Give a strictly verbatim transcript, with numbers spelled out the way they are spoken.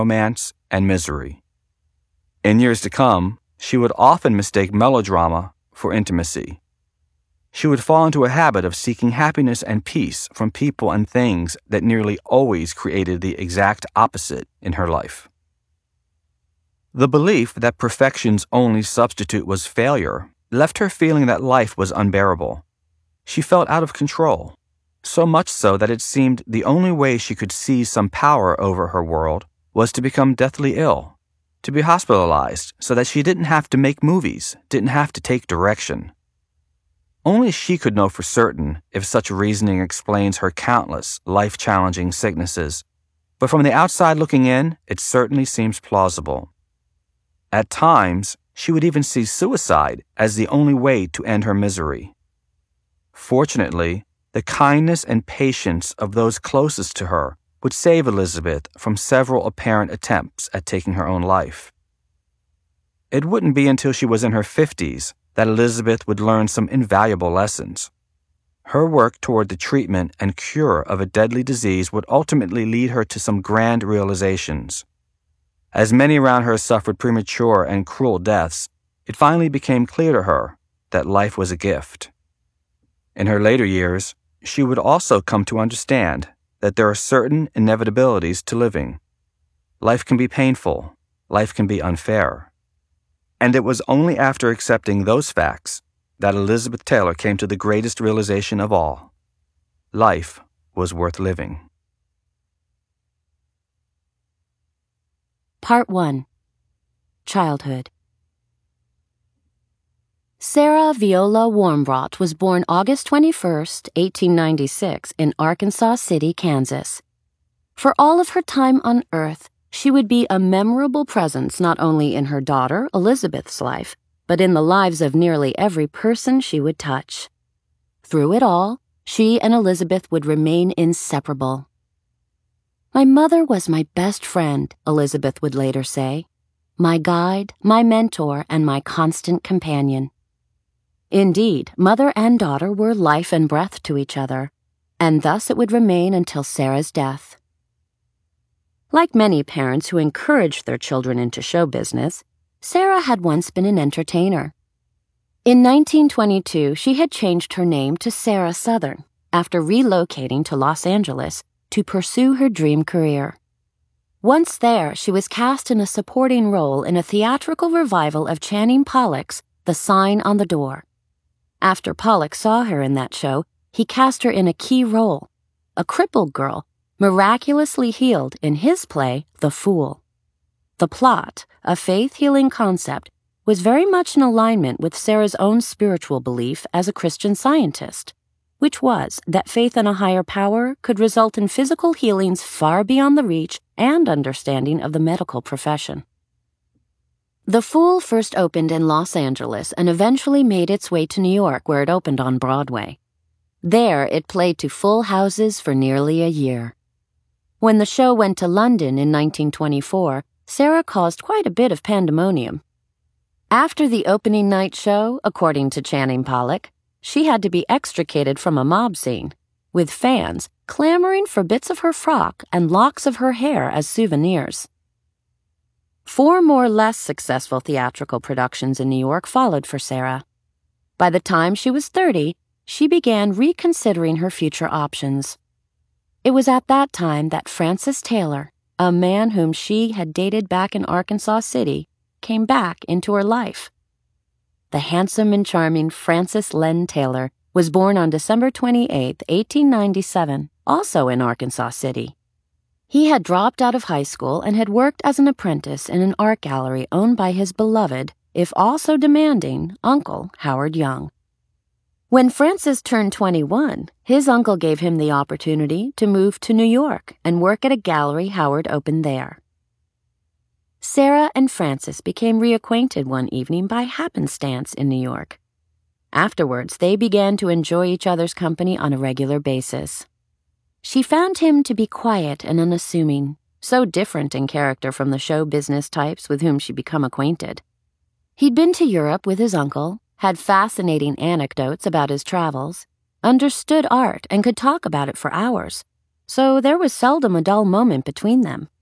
romance, and misery. In years to come, she would often mistake melodrama for intimacy. She would fall into a habit of seeking happiness and peace from people and things that nearly always created the exact opposite in her life. The belief that perfection's only substitute was failure left her feeling that life was unbearable. She felt out of control, so much so that it seemed the only way she could seize some power over her world was to become deathly ill, to be hospitalized so that she didn't have to make movies, didn't have to take direction. Only she could know for certain if such reasoning explains her countless, life-challenging sicknesses, but from the outside looking in, it certainly seems plausible. At times, she would even see suicide as the only way to end her misery. Fortunately, the kindness and patience of those closest to her would save Elizabeth from several apparent attempts at taking her own life. It wouldn't be until she was in her fifties that Elizabeth would learn some invaluable lessons. Her work toward the treatment and cure of a deadly disease would ultimately lead her to some grand realizations. As many around her suffered premature and cruel deaths, it finally became clear to her that life was a gift. In her later years, she would also come to understand that there are certain inevitabilities to living. Life can be painful, life can be unfair. And it was only after accepting those facts that Elizabeth Taylor came to the greatest realization of all. Life was worth living. Part one. Childhood. Sarah Viola Warmbrot was born August twenty-first, eighteen ninety-six, in Arkansas City, Kansas. For all of her time on Earth, she would be a memorable presence not only in her daughter Elizabeth's life, but in the lives of nearly every person she would touch. Through it all, she and Elizabeth would remain inseparable. "My mother was my best friend," Elizabeth would later say, "my guide, my mentor, and my constant companion." Indeed, mother and daughter were life and breath to each other, and thus it would remain until Sarah's death. Like many parents who encouraged their children into show business, Sarah had once been an entertainer. In nineteen twenty-two, she had changed her name to Sarah Southern after relocating to Los Angeles to pursue her dream career. Once there, she was cast in a supporting role in a theatrical revival of Channing Pollock's The Sign on the Door. After Pollock saw her in that show, he cast her in a key role, a crippled girl, miraculously healed in his play, The Fool. The plot, a faith-healing concept, was very much in alignment with Sarah's own spiritual belief as a Christian Scientist, which was that faith in a higher power could result in physical healings far beyond the reach and understanding of the medical profession. The Fool first opened in Los Angeles and eventually made its way to New York, where it opened on Broadway. There, it played to full houses for nearly a year. When the show went to London in nineteen twenty-four, Sarah caused quite a bit of pandemonium. After the opening night show, according to Channing Pollock, she had to be extricated from a mob scene, with fans clamoring for bits of her frock and locks of her hair as souvenirs. Four more less successful theatrical productions in New York followed for Sarah. By the time she was thirty, she began reconsidering her future options. It was at that time that Francis Taylor, a man whom she had dated back in Arkansas City, came back into her life. The handsome and charming Francis Len Taylor was born on December twenty-eighth, eighteen ninety-seven, also in Arkansas City. He had dropped out of high school and had worked as an apprentice in an art gallery owned by his beloved, if also demanding, uncle Howard Young. When Francis turned twenty-one, his uncle gave him the opportunity to move to New York and work at a gallery Howard opened there. Sarah and Francis became reacquainted one evening by happenstance in New York. Afterwards, they began to enjoy each other's company on a regular basis. She found him to be quiet and unassuming, so different in character from the show business types with whom she'd become acquainted. He'd been to Europe with his uncle, had fascinating anecdotes about his travels, understood art and could talk about it for hours, so there was seldom a dull moment between them.